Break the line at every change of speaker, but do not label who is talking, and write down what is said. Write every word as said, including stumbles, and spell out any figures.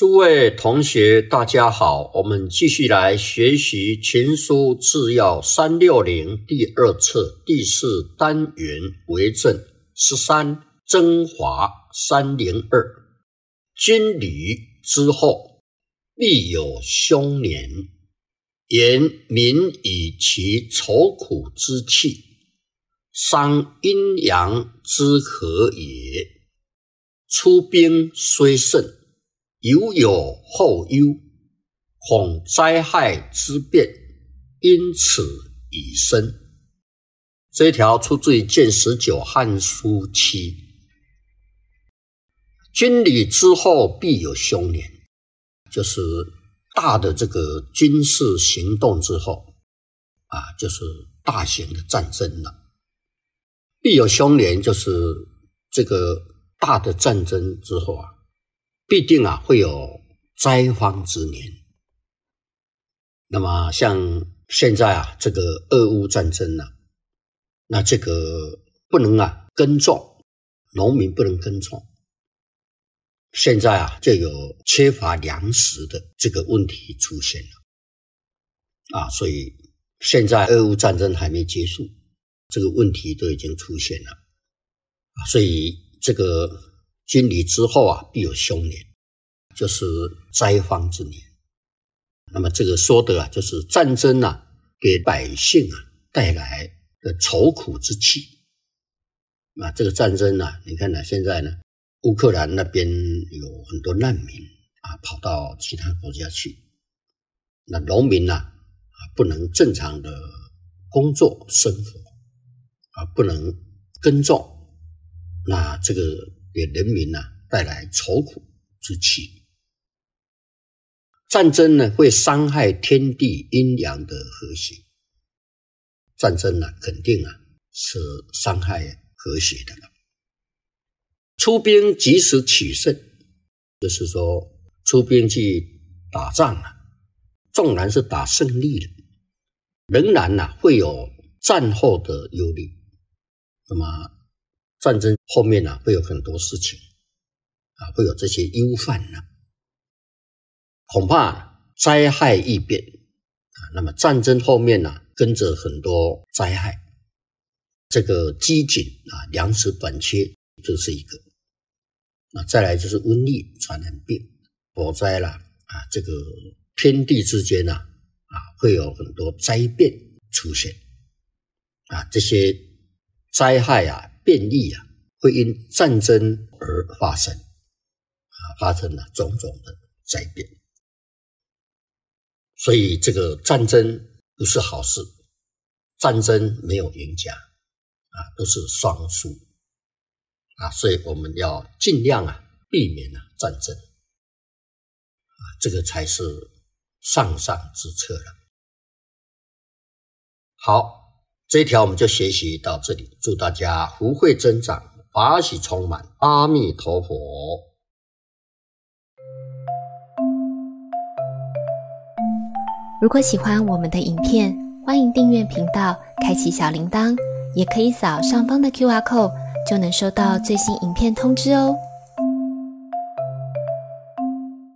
诸位同学大家好，我们继续来学习群书治要三六零第二册第四单元为政十三征华三零二。军旅之后必有凶年，言民以其愁苦之气，伤阴阳之和也。出兵虽胜，犹有后忧，恐灾害之变，因此以生。这一条出自于卷十九汉书七。军旅之后必有凶年，就是大的这个军事行动之后啊，就是大型的战争了。必有凶年，就是这个大的战争之后啊，必定啊会有灾荒之年。那么像现在啊这个俄乌战争啊，那这个不能啊耕种，农民不能耕种，现在啊就有缺乏粮食的这个问题出现了啊，所以现在俄乌战争还没结束，这个问题都已经出现了啊，所以这个军旅之后啊必有凶年，就是灾荒之年。那么这个说的啊，就是战争啊给百姓啊带来的愁苦之气啊。这个战争啊，你看呢，现在呢，乌克兰那边有很多难民啊，跑到其他国家去。那农民呢啊，不能正常的工作生活啊，不能耕种，那这个给人民呢带来愁苦之气。战争呢会伤害天地阴阳的和谐，战争呢肯定啊是伤害和谐的了。出兵及时取胜，就是说出兵去打仗啊，纵然是打胜利了，仍然啊会有战后的忧虑。那么战争后面啊会有很多事情啊，会有这些忧患呢、啊，恐怕灾害异变啊。那么战争后面呢、啊，跟着很多灾害，这个饥馑啊，粮食短缺，这是一个。那再来就是瘟疫、传染病、火灾啦啊，这个天地之间啊啊会有很多灾变出现啊，这些灾害啊、变异啊，会因战争而发生啊，发生了种种的灾变。所以这个战争不是好事，战争没有赢家啊，都是双输啊，所以我们要尽量啊避免啊战争啊，这个才是上上之策了。好，这一条我们就学习到这里，祝大家福慧增长，法喜充满，阿弥陀佛。
如果喜欢我们的影片，欢迎订阅频道，开启小铃铛，也可以扫上方的 Q R code， 就能收到最新影片通知哦。